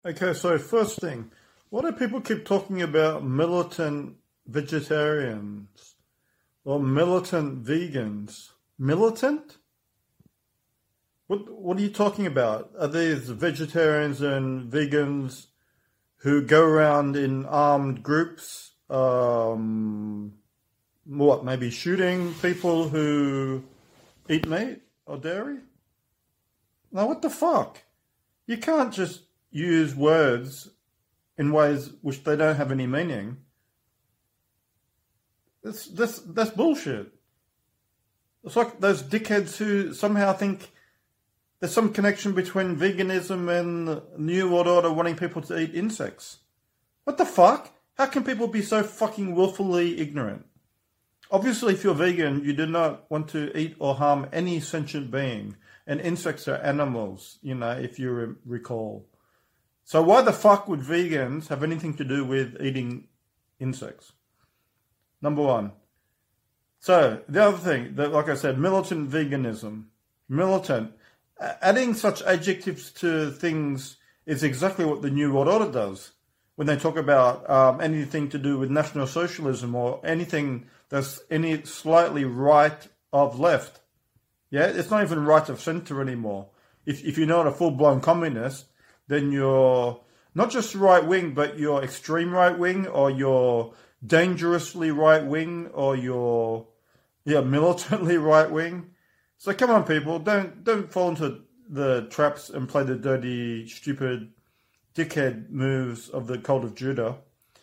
Okay, so first thing, why do people keep talking about militant vegetarians or militant vegans? Militant? What are you talking about? Are these vegetarians and vegans who go around in armed groups? What, maybe shooting people who eat meat or dairy? Now, what the fuck? You can't just use words in ways which they don't have any meaning. That's bullshit. It's like those dickheads who somehow think there's some connection between veganism and New World Order wanting people to eat insects. What the fuck? How can people be so fucking willfully ignorant? Obviously, if you're vegan, you do not want to eat or harm any sentient being. And insects are animals, if you recall. So why the fuck would vegans have anything to do with eating insects? Number one. So the other thing, like I said, militant veganism. Militant. Adding such adjectives to things is exactly what the New World Order does. When they talk about anything to do with National Socialism or anything that's any slightly right of left. Yeah, it's not even right of centre anymore. If you're not a full-blown communist, then you're not just right-wing, but you're extreme right-wing, or you're dangerously right-wing, or you're militantly right-wing. So come on, people, don't fall into the traps and play the dirty, stupid, dickhead moves of the cult of Judah.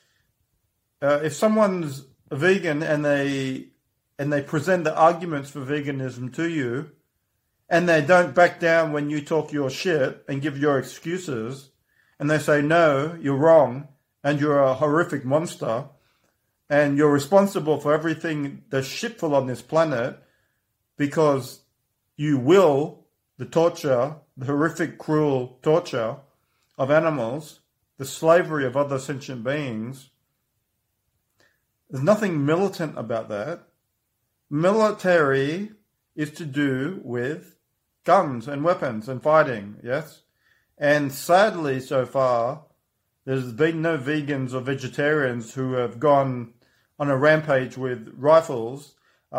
If someone's a vegan and they present the arguments for veganism to you, and they don't back down when you talk your shit and give your excuses, and they say, no, you're wrong, and you're a horrific monster, and you're responsible for everything that's shitful on this planet because you will the torture, the horrific, cruel torture of animals, the slavery of other sentient beings. There's nothing militant about that. Military is to do with guns and weapons and fighting, yes? And sadly, so far, there's been no vegans or vegetarians who have gone on a rampage with rifles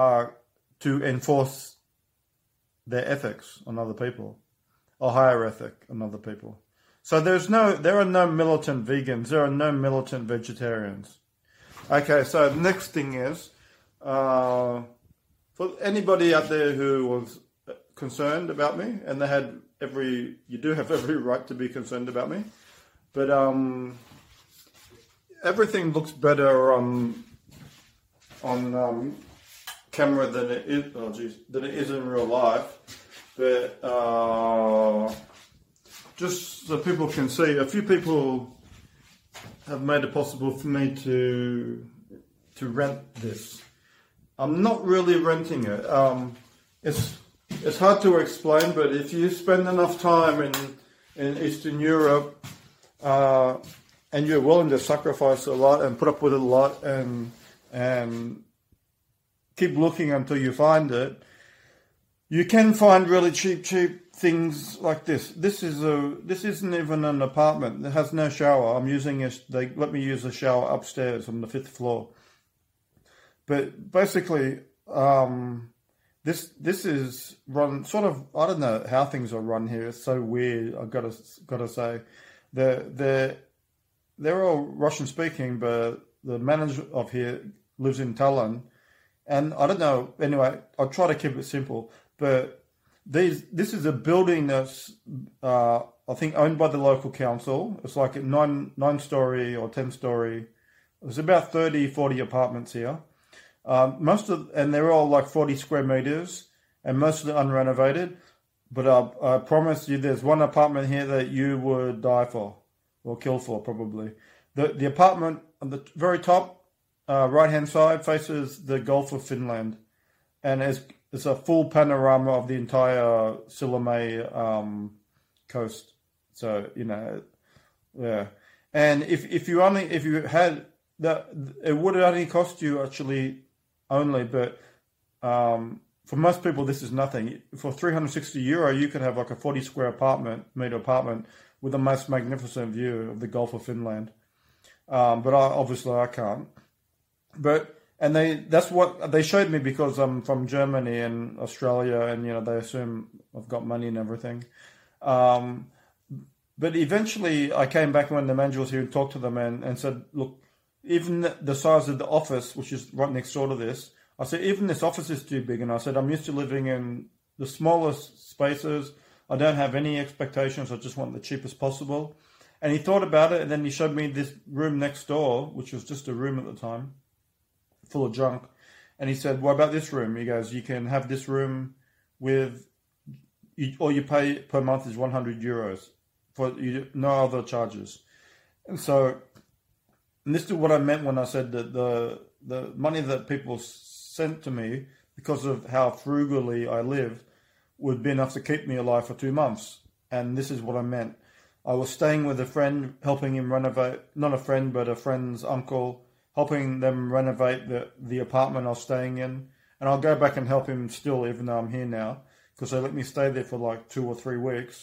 to enforce their ethics on other people, or higher ethic on other people. So there are no militant vegans, there are no militant vegetarians. Okay, so the next thing is, for anybody out there who was concerned about me, and you do have every right to be concerned about me, but everything looks better on camera than it is in real life. But just so people can see, a few people have made it possible for me to rent this. I'm not really renting it. It's hard to explain, but if you spend enough time in Eastern Europe and you're willing to sacrifice a lot and put up with a lot and keep looking until you find it, you can find really cheap things like this. This isn't even an apartment. It has no shower. They let me use a shower upstairs on the 5th floor. But basically, this is run sort of. I don't know how things are run here. It's so weird. I've gotta say, they're all Russian speaking, but the manager of here lives in Tallinn, and I don't know. Anyway, I'll try to keep it simple. But this is a building that's I think owned by the local council. It's like a 9-story or 10-story. There's about 30-40 apartments here. And they're all like 40 square meters, and most of them unrenovated. But I promise you, there's one apartment here that you would die for, or kill for, probably. The apartment on the very top, right-hand side, faces the Gulf of Finland, and it's a full panorama of the entire Sillamäe coast. So yeah. And if you had that, it would only cost you actually. But for most people, this is nothing. For €360, you could have like a 40 square meter apartment with the most magnificent view of the Gulf of Finland. But obviously I can't. That's what they showed me because I'm from Germany and Australia, and they assume I've got money and everything. But eventually I came back when the manager was here and talked to them and said, look, even the size of the office, which is right next door to this, I said, even this office is too big. And I said, I'm used to living in the smallest spaces. I don't have any expectations. I just want the cheapest possible. And he thought about it, and then he showed me this room next door, which was just a room at the time, full of junk. And he said, what about this room? He goes, you can have this room with, all you pay per month is 100 euros for no other charges. And this is what I meant when I said that the money that people sent to me, because of how frugally I live, would be enough to keep me alive for 2 months. And this is what I meant. I was staying with a friend, helping him renovate, not a friend, but a friend's uncle, helping them renovate the apartment I was staying in. And I'll go back and help him still, even though I'm here now, because they let me stay there for like 2 or 3 weeks.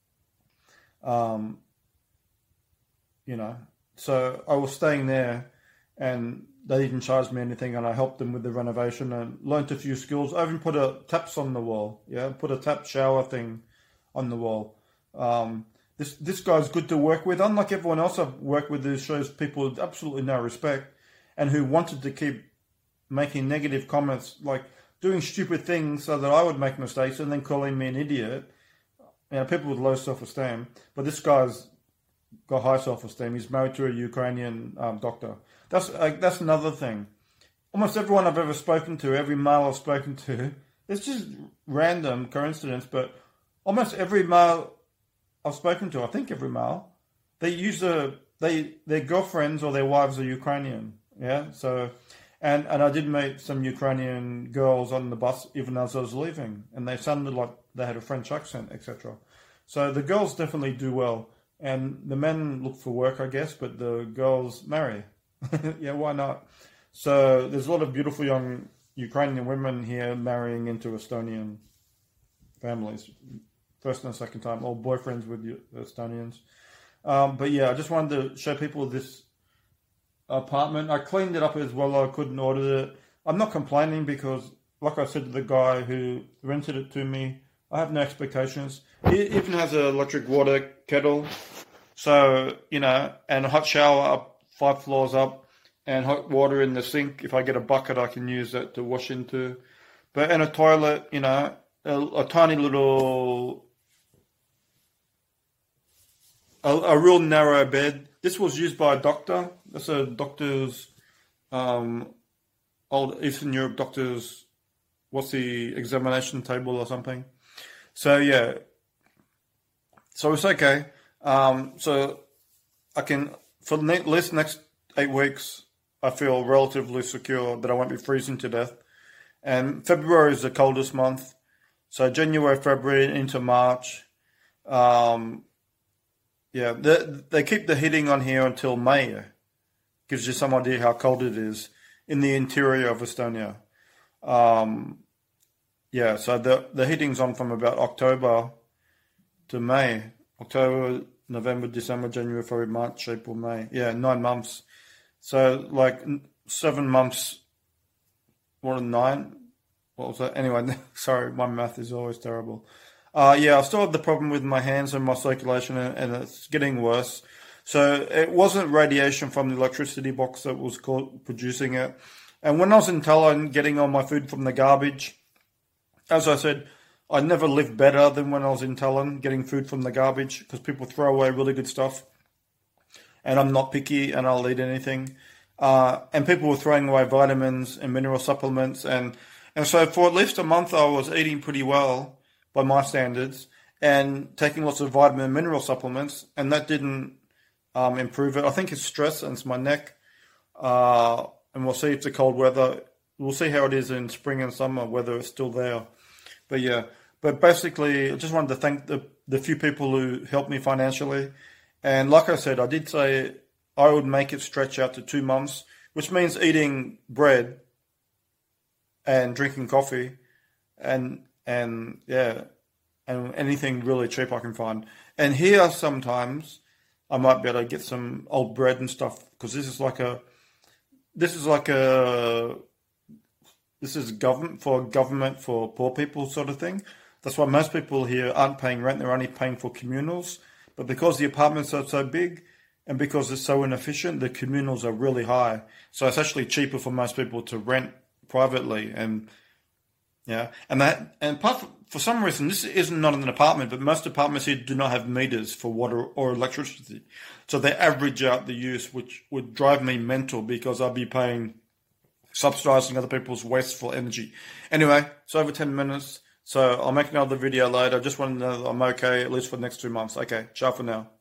So I was staying there, and they didn't charge me anything, and I helped them with the renovation and learnt a few skills. I even put taps on the wall, put a tap shower thing on the wall. This guy's good to work with. Unlike everyone else I've worked with who shows people with absolutely no respect and who wanted to keep making negative comments, like doing stupid things so that I would make mistakes and then calling me an idiot. People with low self-esteem. But this guy's got high self-esteem. He's married to a Ukrainian doctor. That's another thing. Almost everyone I've ever spoken to, every male I've spoken to, it's just random coincidence, but almost every male I've spoken to, I think every male, they use their girlfriends or their wives are Ukrainian. Yeah. So, and I did meet some Ukrainian girls on the bus even as I was leaving, and they sounded like they had a French accent, etc. So the girls definitely do well, and the men look for work, I guess, but the girls marry. Yeah, why not? So there's a lot of beautiful young Ukrainian women here marrying into Estonian families, first and second time, or boyfriends with Estonians. But yeah, I just wanted to show people this apartment. I cleaned it up as well. I couldn't order it. I'm not complaining because, like I said to the guy who rented it to me, I have no expectations. It even has an electric water kettle. So, and a hot shower up 5 floors up, and hot water in the sink. If I get a bucket, I can use that to wash into. And a toilet, a tiny little, a real narrow bed. This was used by a doctor. That's a doctor's, old Eastern Europe doctor's, what's the examination table or something. So, yeah. So it's okay. So I can, for at least next 8 weeks, I feel relatively secure that I won't be freezing to death. And February is the coldest month. So January, February into March. They keep the heating on here until May. Gives you some idea how cold it is in the interior of Estonia. So the heating's on from about October to May. October, November, December, January, February, March, April, May. Yeah, 9 months. So like 7 months, 9? What was that? Anyway, sorry, my math is always terrible. I still have the problem with my hands and my circulation, and it's getting worse. So it wasn't radiation from the electricity box that was producing it. And when I was in Tallinn getting all my food from the garbage, as I said, I never lived better than when I was in Tallinn getting food from the garbage, because people throw away really good stuff. And I'm not picky, and I'll eat anything. And people were throwing away vitamins and mineral supplements. And so for at least a month, I was eating pretty well by my standards and taking lots of vitamin and mineral supplements. And that didn't improve it. I think it's stress and it's my neck. And we'll see if the cold weather, we'll see how it is in spring and summer, whether it's still there. But basically, I just wanted to thank the few people who helped me financially. And like I said, I did say I would make it stretch out to 2 months, which means eating bread and drinking coffee and and anything really cheap I can find. And here sometimes I might be able to get some old bread and stuff, because this is government for poor people sort of thing. That's why most people here aren't paying rent; they're only paying for communals. But because the apartments are so big, and because it's so inefficient, the communals are really high. So it's actually cheaper for most people to rent privately, and yeah, and for some reason, this isn't not an apartment, but most apartments here do not have meters for water or electricity. So they average out the use, which would drive me mental, because I'll be paying, subsidizing other people's wasteful energy. Anyway, it's over 10 minutes, so I'll make another video later. I just want to know that I'm okay, at least for the next 2 months. Okay, ciao for now.